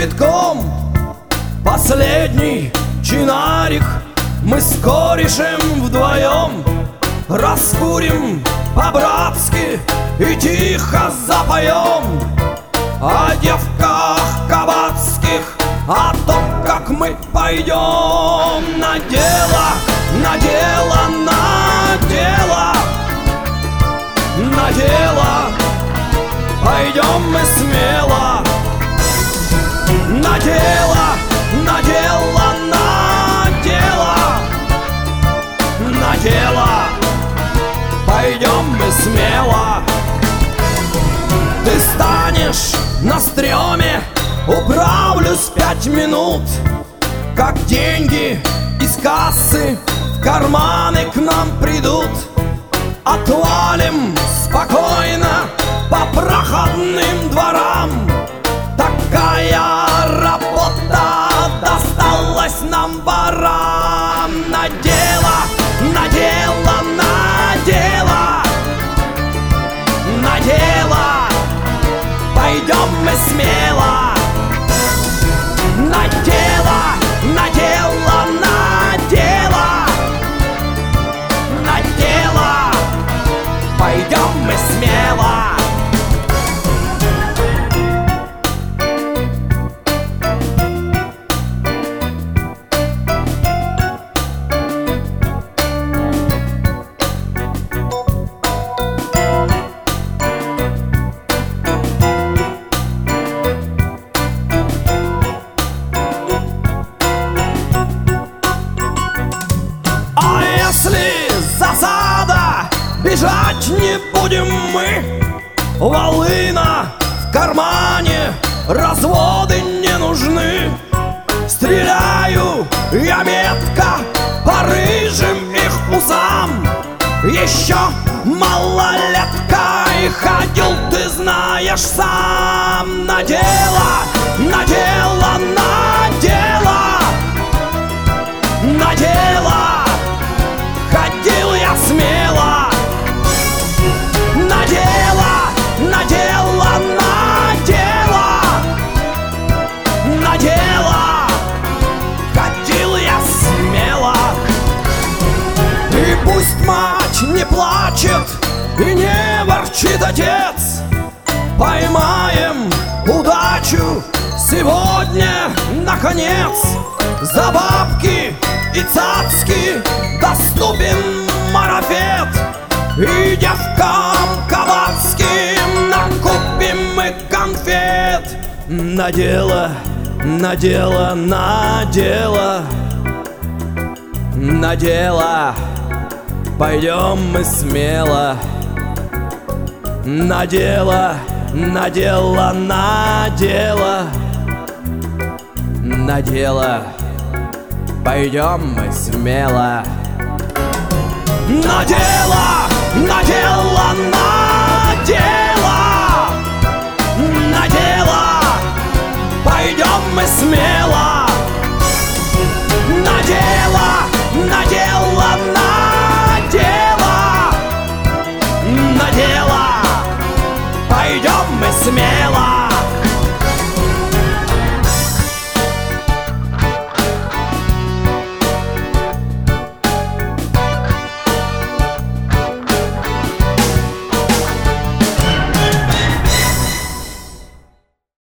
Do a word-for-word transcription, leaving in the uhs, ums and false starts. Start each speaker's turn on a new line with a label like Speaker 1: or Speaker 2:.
Speaker 1: кипятком. Последний чинарик мы с корешем вдвоем раскурим по-братски и тихо запоем о девках кабацких, о том, как мы пойдем на дело, на дело, на дело, на дело. Пойдем мы смело на дело, на дело, на дело, на дело. Пойдем мы смело. Ты станешь на стреме, управлюсь пять минут, как деньги из кассы в карманы к нам придут. Отвалим спокойно по проходным дворам. Такая работа досталась нам ворам. На дело, на дело, на дело, на дело. Пойдем мы смело на дело, на дело, на дело, на дело. Пойдем мы смело. Засада, бежать не будем мы. Волына в кармане, разводы не нужны. Стреляю я метко по рыжим их усам. Еще малолетка и ходил, ты знаешь сам. На дело, на дело, на дело, на дело. Ходил я смело на дело, на дело, на дело, на дело. Ходил я смело. И пусть мать не плачет и не ворчит отец, поймаем удачу сегодня наконец. За бабки и цацки доступен марафет, и девкам кабацким накупим мы конфет. На дело, на дело, на дело, на дело. Пойдем мы смело на дело, на дело, на дело, на дело. Пойдем мы смело на дело, на дело, на дело, на дело. Пойдем мы смело на дело, на дело, на дело, на дело. Пойдем мы смело.